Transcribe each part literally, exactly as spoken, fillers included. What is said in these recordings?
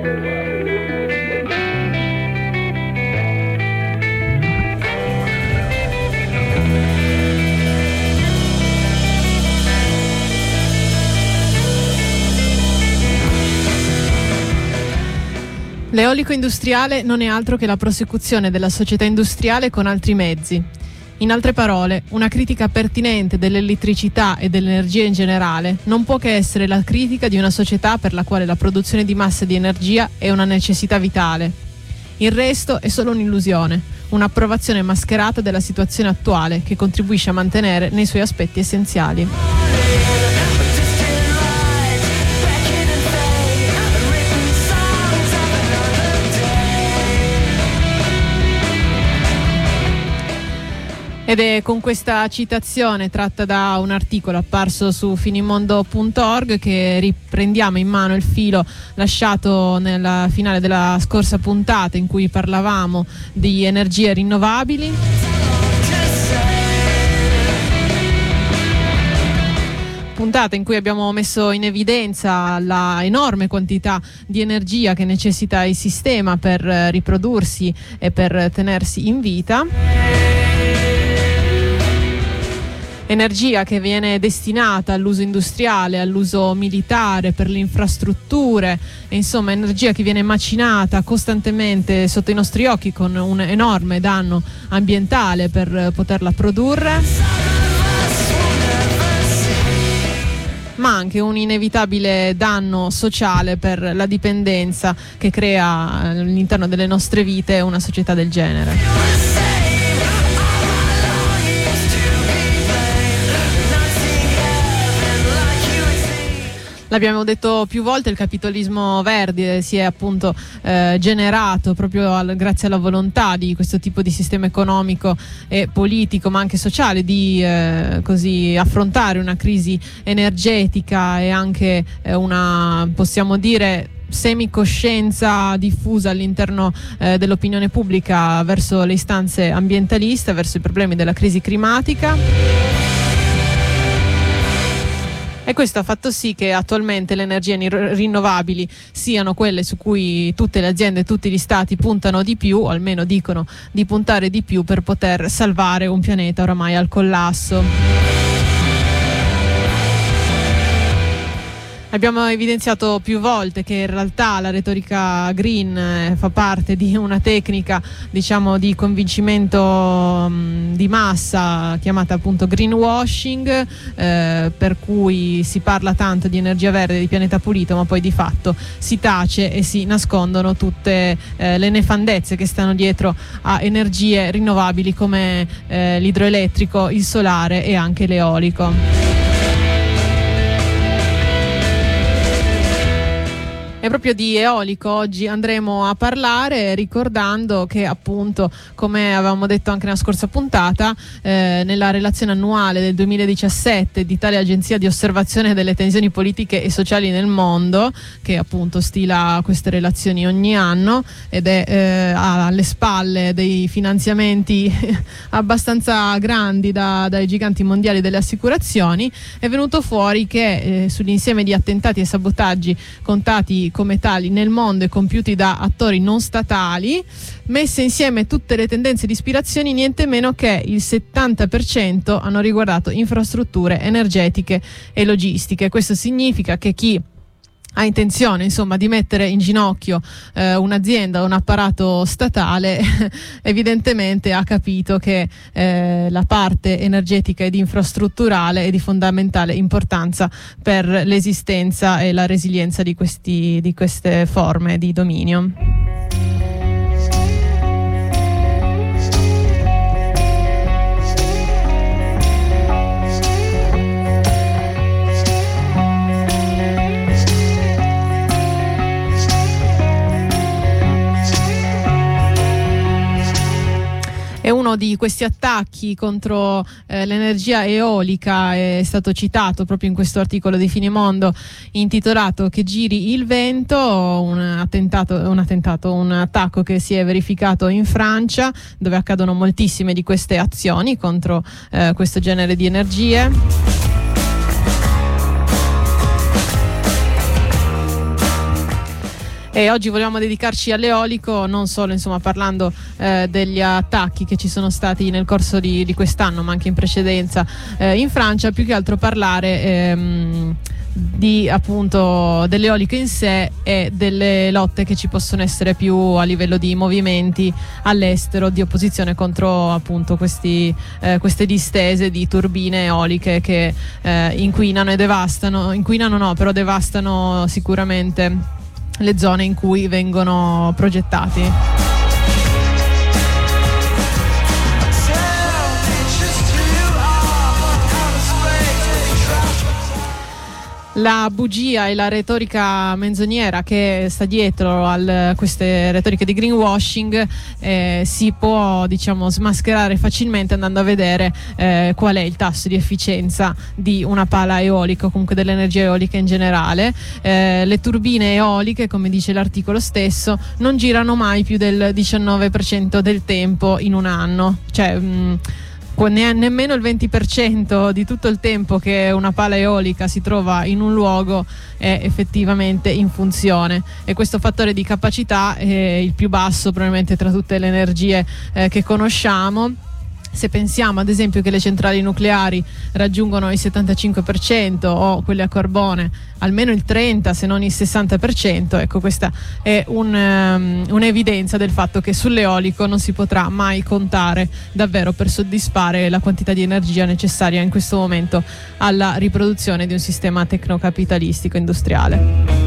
L'eolico industriale non è altro che la prosecuzione della società industriale con altri mezzi. In altre parole, una critica pertinente dell'elettricità e dell'energia in generale non può che essere la critica di una società per la quale la produzione di massa di energia è una necessità vitale. Il resto è solo un'illusione, un'approvazione mascherata della situazione attuale che contribuisce a mantenere nei suoi aspetti essenziali. Ed è con questa citazione tratta da un articolo apparso su finimondo punto org che riprendiamo in mano il filo lasciato nella finale della scorsa puntata in cui parlavamo di energie rinnovabili. Puntata in cui abbiamo messo in evidenza la enorme quantità di energia che necessita il sistema per riprodursi e per tenersi in vita. Energia che viene destinata all'uso industriale, all'uso militare, per le infrastrutture, e insomma energia che viene macinata costantemente sotto i nostri occhi con un enorme danno ambientale per poterla produrre, ma anche un inevitabile danno sociale per la dipendenza che crea all'interno delle nostre vite una società del genere. L'abbiamo detto più volte, il capitalismo verde si è appunto eh, generato proprio al, grazie alla volontà di questo tipo di sistema economico e politico, ma anche sociale, di eh, così affrontare una crisi energetica e anche eh, una, possiamo dire, semicoscienza diffusa all'interno eh, dell'opinione pubblica verso le istanze ambientaliste, verso i problemi della crisi climatica. E questo ha fatto sì che attualmente le energie rinnovabili siano quelle su cui tutte le aziende e tutti gli stati puntano di più, o almeno dicono di puntare di più, per poter salvare un pianeta oramai al collasso. Abbiamo evidenziato più volte che in realtà la retorica green eh, fa parte di una tecnica, diciamo, di convincimento mh, di massa chiamata appunto greenwashing, eh, per cui si parla tanto di energia verde, di pianeta pulito, ma poi di fatto si tace e si nascondono tutte eh, le nefandezze che stanno dietro a energie rinnovabili come eh, l'idroelettrico, il solare e anche l'eolico. E proprio di eolico oggi andremo a parlare, ricordando che appunto, come avevamo detto anche nella scorsa puntata, eh, nella relazione annuale del duemiladiciassette di tale agenzia di osservazione delle tensioni politiche e sociali nel mondo, che appunto stila queste relazioni ogni anno ed è eh, alle spalle dei finanziamenti abbastanza grandi da, dai giganti mondiali delle assicurazioni, è venuto fuori che eh, sull'insieme di attentati e sabotaggi contati come tali nel mondo e compiuti da attori non statali, messe insieme tutte le tendenze di ispirazioni, niente meno che il settanta per cento hanno riguardato infrastrutture energetiche e logistiche. Questo significa che chi ha intenzione, insomma, di mettere in ginocchio eh, un'azienda, un apparato statale, evidentemente ha capito che eh, la parte energetica ed infrastrutturale è di fondamentale importanza per l'esistenza e la resilienza di questi, di queste forme di dominio. E uno di questi attacchi contro eh, l'energia eolica è stato citato proprio in questo articolo di Finimondo intitolato "Che giri il vento", un attentato, un attentato, un attacco che si è verificato in Francia, dove accadono moltissime di queste azioni contro eh, questo genere di energie. E oggi volevamo dedicarci all'eolico, non solo insomma parlando eh, degli attacchi che ci sono stati nel corso di, di quest'anno, ma anche in precedenza eh, in Francia, più che altro parlare ehm, di appunto dell'eolico in sé e delle lotte che ci possono essere più a livello di movimenti all'estero di opposizione contro appunto questi, eh, queste distese di turbine eoliche che eh, inquinano e devastano, inquinano no, però devastano sicuramente le zone in cui vengono progettati. La bugia e la retorica menzognera che sta dietro a queste retoriche di greenwashing eh, si può diciamo smascherare facilmente andando a vedere eh, qual è il tasso di efficienza di una pala eolica o comunque dell'energia eolica in generale. Eh, le turbine eoliche, come dice l'articolo stesso, non girano mai più del diciannove per cento del tempo in un anno, cioè mh, Ne- nemmeno il venti per cento di tutto il tempo che una pala eolica si trova in un luogo è effettivamente in funzione, e questo fattore di capacità è il più basso probabilmente tra tutte le energie eh, che conosciamo. Se pensiamo ad esempio che le centrali nucleari raggiungono il settantacinque per cento o quelle a carbone almeno il trenta se non il sessanta per cento, ecco, questa è un, um, un'evidenza del fatto che sull'eolico non si potrà mai contare davvero per soddisfare la quantità di energia necessaria in questo momento alla riproduzione di un sistema tecnocapitalistico industriale.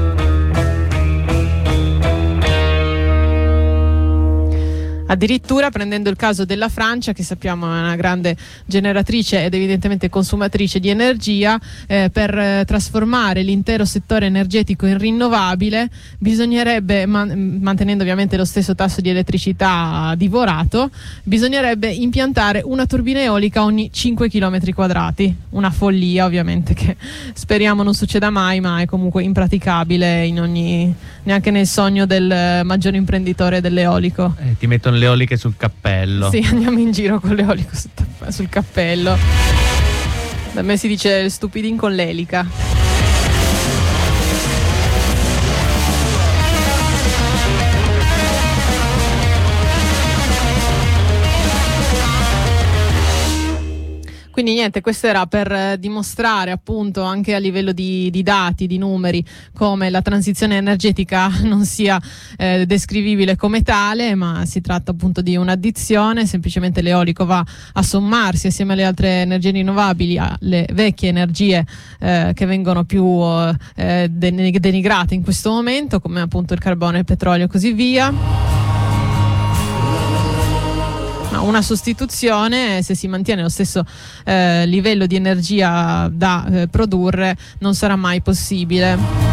Addirittura prendendo il caso della Francia, che sappiamo è una grande generatrice ed evidentemente consumatrice di energia, eh, per eh, trasformare l'intero settore energetico in rinnovabile bisognerebbe, man- mantenendo ovviamente lo stesso tasso di elettricità divorato, bisognerebbe impiantare una turbina eolica ogni cinque chilometri quadrati. Una follia ovviamente che speriamo non succeda mai, ma è comunque impraticabile in ogni, neanche nel sogno del maggiore imprenditore dell'eolico. Eh, ti mettono le eoliche sul cappello. Sì, andiamo in giro con l'eolico sul, sul cappello. Da me si dice stupidin con l'elica. Quindi niente, questo era per eh, dimostrare appunto anche a livello di, di dati, di numeri, come la transizione energetica non sia eh, descrivibile come tale, ma si tratta appunto di un'addizione. Semplicemente l'eolico va a sommarsi assieme alle altre energie rinnovabili alle vecchie energie eh, che vengono più eh, denigrate in questo momento, come appunto il carbone, il petrolio e così via. Una sostituzione, se si mantiene lo stesso eh, livello di energia da eh, produrre, non sarà mai possibile.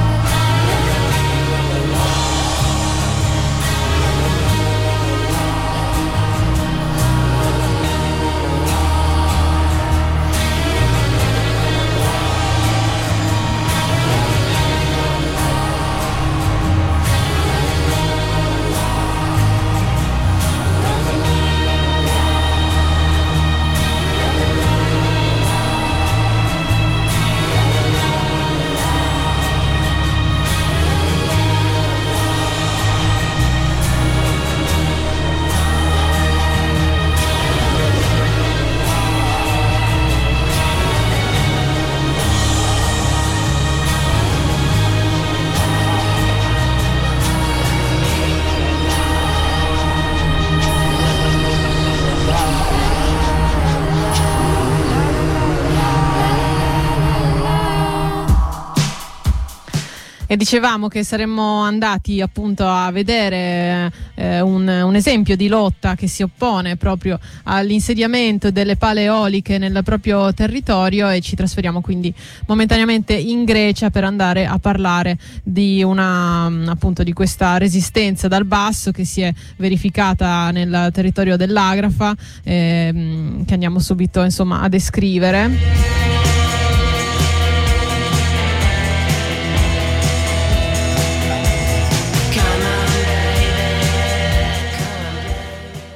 E dicevamo che saremmo andati appunto a vedere eh, un, un esempio di lotta che si oppone proprio all'insediamento delle pale eoliche nel proprio territorio, e ci trasferiamo quindi momentaneamente in Grecia per andare a parlare di una appunto di questa resistenza dal basso che si è verificata nel territorio dell'Agrafa, ehm, che andiamo subito insomma a descrivere.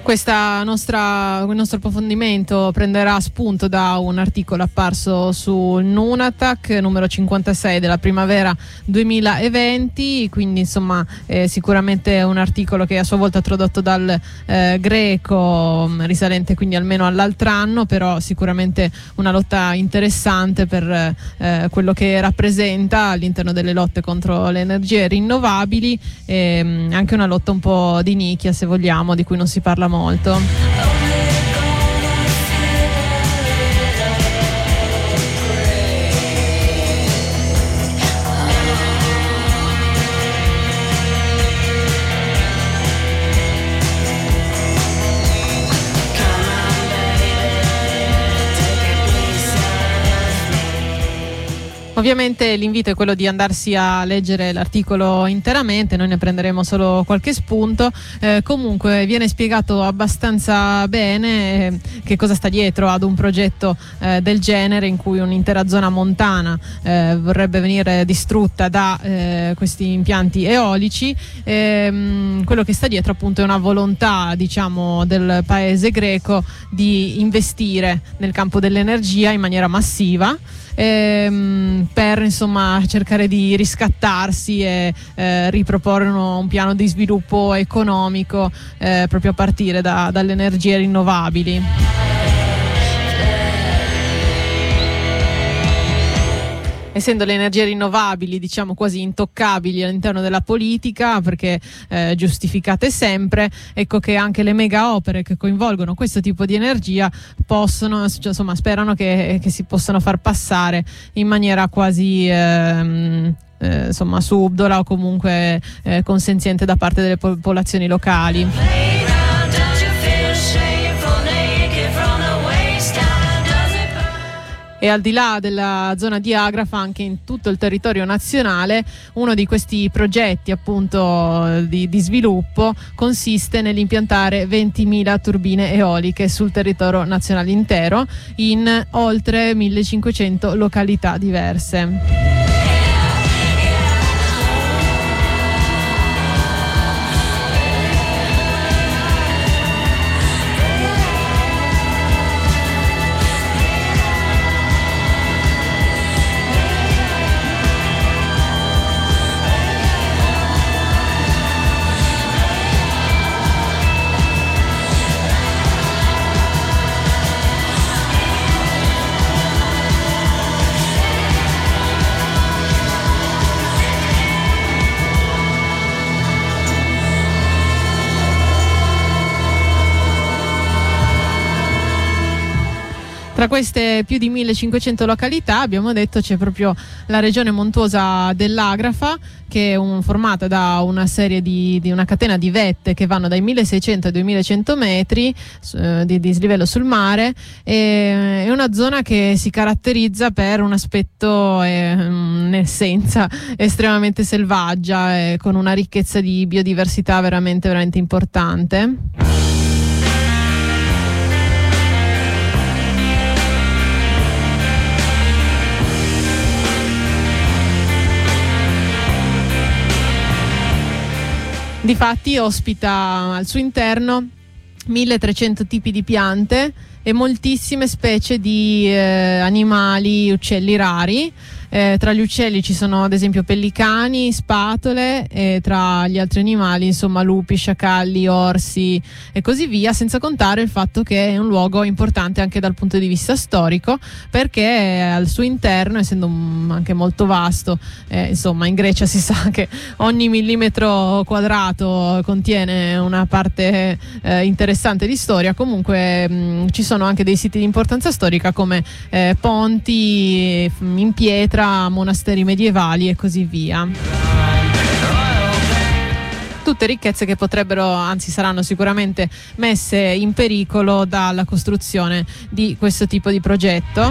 Questa nostra, il nostro approfondimento prenderà spunto da un articolo apparso sul Nunatak numero cinquantasei della primavera duemilaventi, quindi insomma è sicuramente un articolo che a sua volta tradotto dal eh, greco, risalente quindi almeno all'altro anno, però sicuramente una lotta interessante per eh, quello che rappresenta all'interno delle lotte contro le energie rinnovabili, e anche una lotta un po' di nicchia, se vogliamo, di cui non si parla molto. Ovviamente l'invito è quello di andarsi a leggere l'articolo interamente, noi ne prenderemo solo qualche spunto. Eh, comunque viene spiegato abbastanza bene eh, che cosa sta dietro ad un progetto eh, del genere, in cui un'intera zona montana eh, vorrebbe venire distrutta da eh, questi impianti eolici. Ehm, quello che sta dietro appunto è una volontà, diciamo, del paese greco di investire nel campo dell'energia in maniera massiva, Ehm, per insomma cercare di riscattarsi e eh, riproporre uno, un piano di sviluppo economico eh, proprio a partire da, dalle energie rinnovabili. Essendo le energie rinnovabili, diciamo, quasi intoccabili all'interno della politica, perché eh, giustificate sempre, ecco che anche le mega opere che coinvolgono questo tipo di energia possono, cioè, insomma, sperano che, che si possano far passare in maniera quasi ehm, eh, insomma subdola o comunque eh, consenziente da parte delle popolazioni locali. E al di là della zona di Agrafa, anche in tutto il territorio nazionale, uno di questi progetti appunto di, di sviluppo consiste nell'impiantare ventimila turbine eoliche sul territorio nazionale intero in oltre millecinquecento località diverse. Tra queste più di millecinquecento località, abbiamo detto, c'è proprio la regione montuosa dell'Agrafa, che è un, formata da una serie di, di una catena di vette che vanno dai milleseicento ai duemilacento metri eh, di dislivello sul mare. E, è una zona che si caratterizza per un aspetto e un'essenza estremamente selvaggia, e con una ricchezza di biodiversità veramente veramente importante. Difatti ospita al suo interno milletrecento tipi di piante e moltissime specie di eh, animali, uccelli rari. Eh, tra gli uccelli ci sono ad esempio pellicani, spatole, e tra gli altri animali insomma lupi, sciacalli, orsi e così via, senza contare il fatto che è un luogo importante anche dal punto di vista storico, perché al suo interno, essendo um, anche molto vasto, eh, insomma in Grecia si sa che ogni millimetro quadrato contiene una parte eh, interessante di storia. Comunque mh, ci sono anche dei siti di importanza storica come eh, ponti in pietra, monasteri medievali e così via. Tutte ricchezze che potrebbero, anzi saranno sicuramente messe in pericolo dalla costruzione di questo tipo di progetto.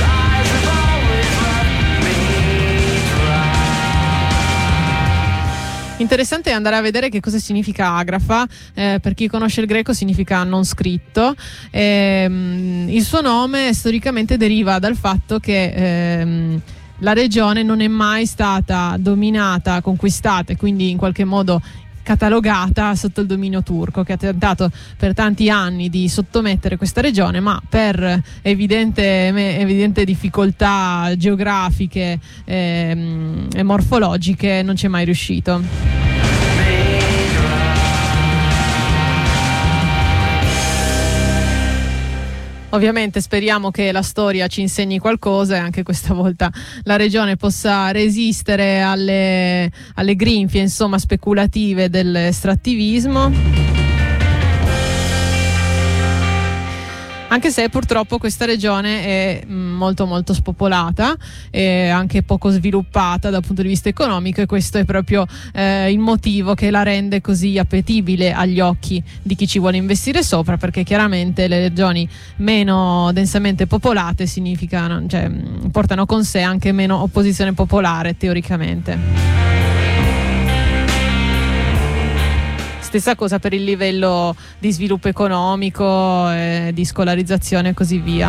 Interessante andare a vedere che cosa significa Agrafa. Eh, per chi conosce il greco significa non scritto. Ehm, il suo nome storicamente deriva dal fatto che ehm, la regione non è mai stata dominata, conquistata e quindi in qualche modo catalogata sotto il dominio turco, che ha tentato per tanti anni di sottomettere questa regione, ma per evidente, evidente difficoltà geografiche ehm, e morfologiche non ci è mai riuscito. Ovviamente speriamo che la storia ci insegni qualcosa e anche questa volta la regione possa resistere alle, alle grinfie, insomma, speculative dell'estrattivismo. Anche se purtroppo questa regione è molto molto spopolata e anche poco sviluppata dal punto di vista economico, e questo è proprio eh, il motivo che la rende così appetibile agli occhi di chi ci vuole investire sopra, perché chiaramente le regioni meno densamente popolate significano, cioè, portano con sé anche meno opposizione popolare teoricamente. Stessa cosa per il livello di sviluppo economico, eh, di scolarizzazione e così via.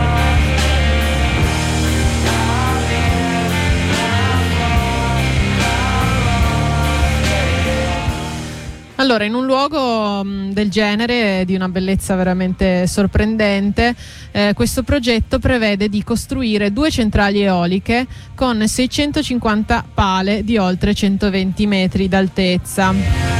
Allora, in un luogo mh, del genere, di una bellezza veramente sorprendente, eh, questo progetto prevede di costruire due centrali eoliche con seicentocinquanta pale di oltre centoventi metri d'altezza.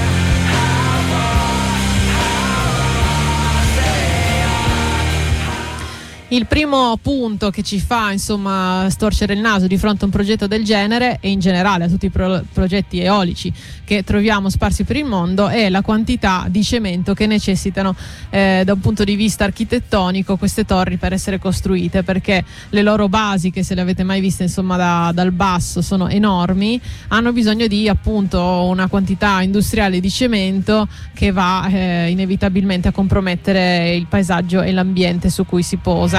Il primo punto che ci fa, insomma, storcere il naso di fronte a un progetto del genere, e in generale a tutti i pro- progetti eolici che troviamo sparsi per il mondo, è la quantità di cemento che necessitano eh, da un punto di vista architettonico queste torri per essere costruite, perché le loro basi, che se le avete mai viste, insomma, da, dal basso, sono enormi, hanno bisogno di appunto una quantità industriale di cemento che va eh, inevitabilmente a compromettere il paesaggio e l'ambiente su cui si posa.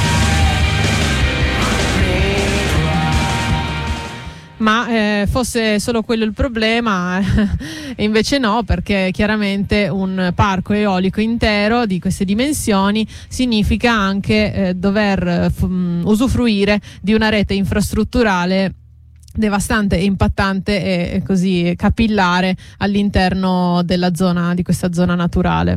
Ma eh, fosse solo quello il problema, e invece no, perché chiaramente un parco eolico intero di queste dimensioni significa anche eh, dover f- usufruire di una rete infrastrutturale devastante e impattante e, e così capillare all'interno della zona, di questa zona naturale.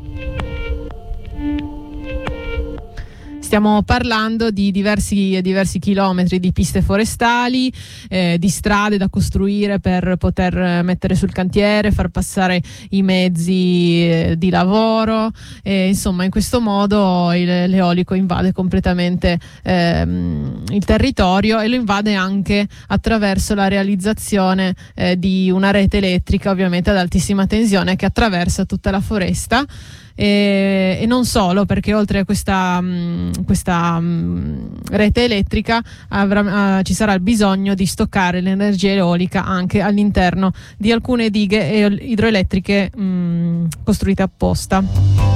Stiamo parlando di diversi, diversi chilometri di piste forestali, eh, di strade da costruire per poter mettere sul cantiere, far passare i mezzi eh, di lavoro, e insomma in questo modo il, l'eolico invade completamente ehm, il territorio, e lo invade anche attraverso la realizzazione eh, di una rete elettrica, ovviamente ad altissima tensione, che attraversa tutta la foresta. E, e non solo, perché oltre a questa, mh, questa mh, rete elettrica avrà, uh, ci sarà il bisogno di stoccare l'energia eolica anche all'interno di alcune dighe idroelettriche mh, costruite apposta.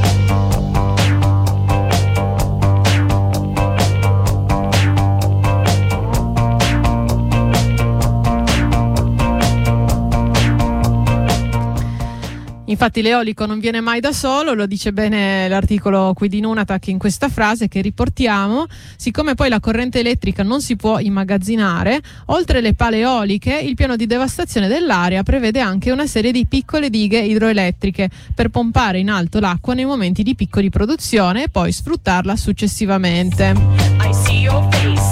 Infatti l'eolico non viene mai da solo, lo dice bene l'articolo qui di Nunatak in questa frase che riportiamo: siccome poi la corrente elettrica non si può immagazzinare, oltre le pale eoliche il piano di devastazione dell'area prevede anche una serie di piccole dighe idroelettriche per pompare in alto l'acqua nei momenti di picco di produzione e poi sfruttarla successivamente. I see your face.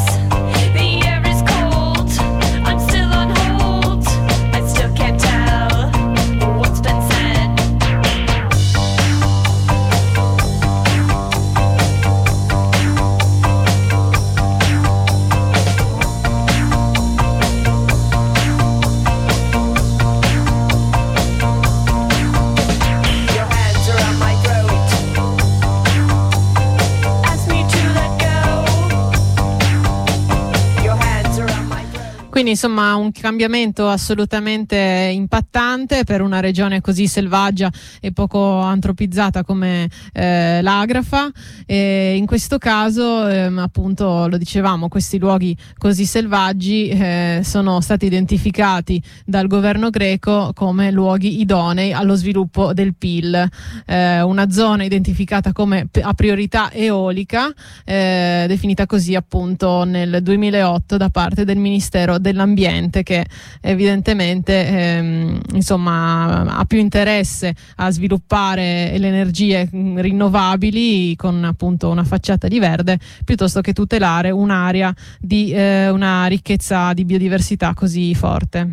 Quindi insomma un cambiamento assolutamente impattante per una regione così selvaggia e poco antropizzata come eh, l'Agrafa, e in questo caso eh, appunto lo dicevamo, questi luoghi così selvaggi eh, sono stati identificati dal governo greco come luoghi idonei allo sviluppo del P I L, eh, una zona identificata come a priorità eolica, eh, definita così appunto nel duemilaotto da parte del Ministero dell'ambiente, che evidentemente ehm, insomma ha più interesse a sviluppare le energie rinnovabili con appunto una facciata di verde piuttosto che tutelare un'area di eh, una ricchezza di biodiversità così forte.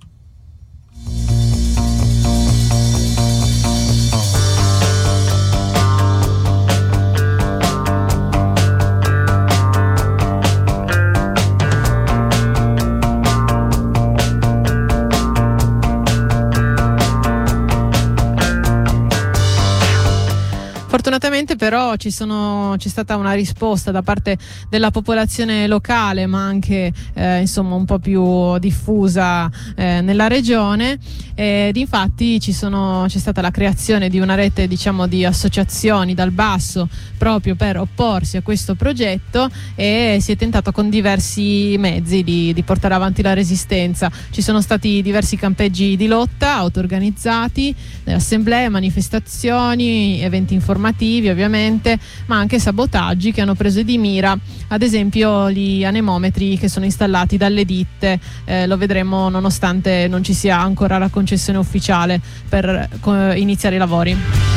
Fortunatamente però ci sono, c'è stata una risposta da parte della popolazione locale, ma anche eh, insomma un po' più diffusa eh, nella regione, ed infatti ci sono, c'è stata la creazione di una rete, diciamo, di associazioni dal basso proprio per opporsi a questo progetto, e si è tentato con diversi mezzi di, di portare avanti la resistenza. Ci sono stati diversi campeggi di lotta auto-organizzati, assemblee, manifestazioni, eventi informativi ovviamente, ma anche sabotaggi che hanno preso di mira ad esempio gli anemometri che sono installati dalle ditte. Eh, lo vedremo nonostante non ci sia ancora la concessione ufficiale per co- iniziare i lavori.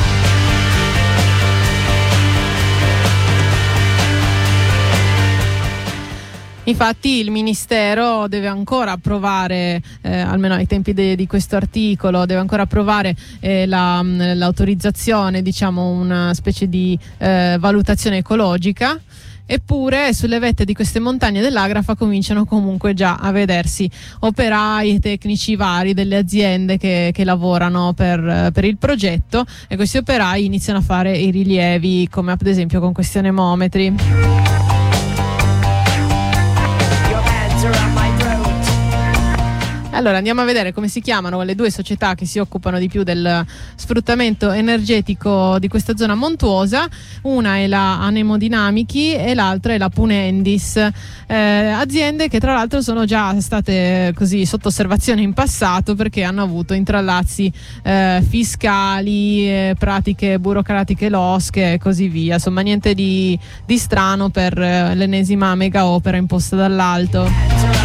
Infatti il Ministero deve ancora approvare, eh, almeno ai tempi de- di questo articolo, deve ancora approvare eh, la, l'autorizzazione, diciamo una specie di eh, valutazione ecologica. Eppure sulle vette di queste montagne dell'Agrafa cominciano comunque già a vedersi operai e tecnici vari delle aziende che, che lavorano per, per il progetto, e questi operai iniziano a fare i rilievi, come ad esempio con questi anemometri. Allora andiamo a vedere come si chiamano le due società che si occupano di più del sfruttamento energetico di questa zona montuosa. Una è la Anemodinamichi e l'altra è la Punendis, eh, aziende che tra l'altro sono già state così sotto osservazione in passato perché hanno avuto intrallazzi eh, fiscali, eh, pratiche burocratiche losche e così via. Insomma niente di, di strano per eh, l'ennesima mega opera imposta dall'alto.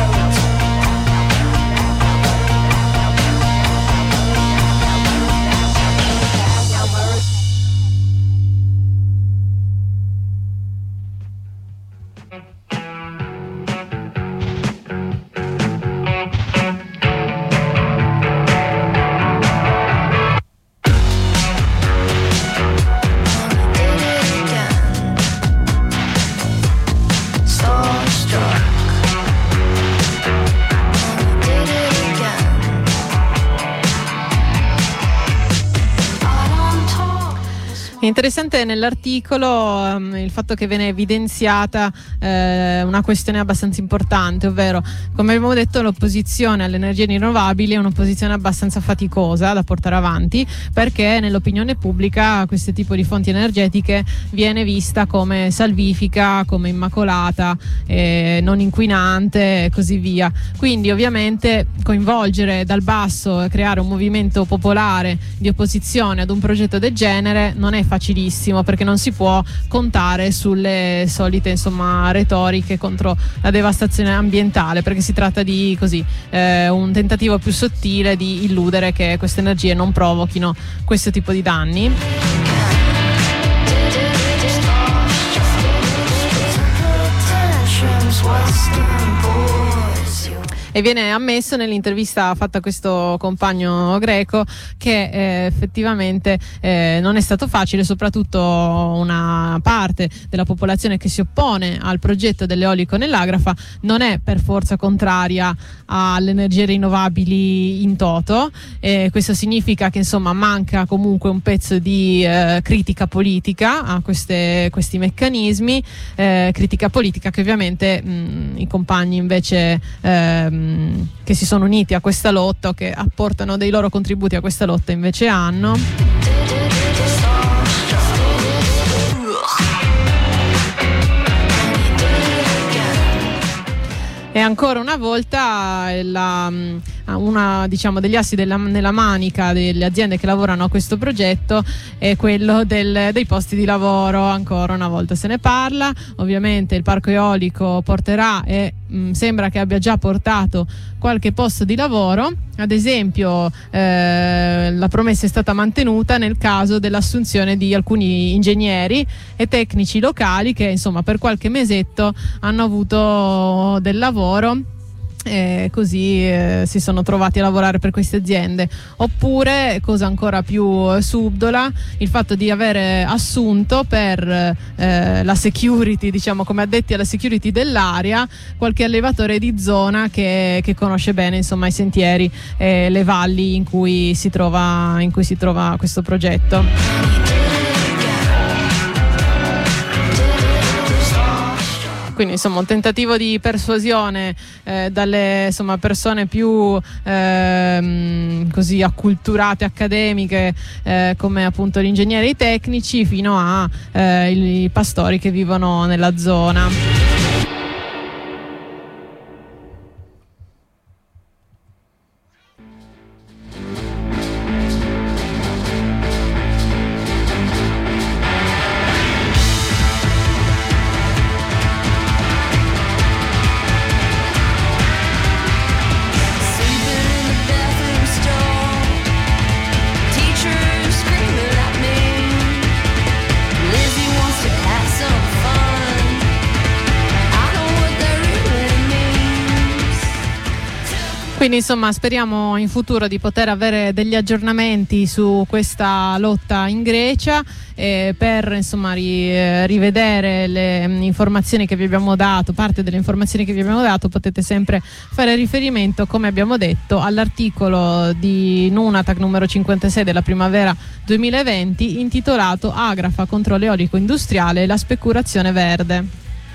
Interessante nell'articolo um, il fatto che viene evidenziata eh, una questione abbastanza importante, ovvero, come abbiamo detto, l'opposizione alle energie rinnovabili è un'opposizione abbastanza faticosa da portare avanti, perché nell'opinione pubblica questo tipo di fonti energetiche viene vista come salvifica, come immacolata, eh, non inquinante e così via. Quindi ovviamente coinvolgere dal basso e creare un movimento popolare di opposizione ad un progetto del genere non è facilissimo, perché non si può contare sulle solite insomma retoriche contro la devastazione ambientale, perché si tratta di così eh, un tentativo più sottile di illudere che queste energie non provochino questo tipo di danni. E viene ammesso nell'intervista fatta a questo compagno greco che eh, effettivamente eh, non è stato facile, soprattutto una parte della popolazione che si oppone al progetto dell'eolico nell'Agrafa non è per forza contraria alle energie rinnovabili in toto, e questo significa che insomma manca comunque un pezzo di eh, critica politica a queste, questi meccanismi, eh, critica politica che ovviamente mh, i compagni invece eh, che si sono uniti a questa lotta o che apportano dei loro contributi a questa lotta invece hanno. E ancora una volta la una, diciamo, degli assi della, nella manica delle aziende che lavorano a questo progetto è quello del, dei posti di lavoro. Ancora una volta se ne parla, ovviamente il parco eolico porterà e mh, sembra che abbia già portato qualche posto di lavoro. Ad esempio eh, la promessa è stata mantenuta nel caso dell'assunzione di alcuni ingegneri e tecnici locali che insomma per qualche mesetto hanno avuto del lavoro e così eh, si sono trovati a lavorare per queste aziende. Oppure, cosa ancora più subdola, il fatto di avere assunto per eh, la security, diciamo come addetti alla security dell'area, qualche allevatore di zona che, che conosce bene insomma i sentieri e le valli in cui si trova, in cui si trova questo progetto. Quindi insomma un tentativo di persuasione eh, dalle insomma, persone più ehm, così acculturate, accademiche eh, come appunto gli ingegneri e i tecnici, fino a eh, i pastori che vivono nella zona. Quindi insomma speriamo in futuro di poter avere degli aggiornamenti su questa lotta in Grecia eh, per insomma ri, rivedere le mh, informazioni che vi abbiamo dato. Parte delle informazioni che vi abbiamo dato potete sempre fare riferimento, come abbiamo detto, all'articolo di Nunatac numero cinquantasei della primavera duemilaventi intitolato Agrafa contro l'eolico industriale e la speculazione verde.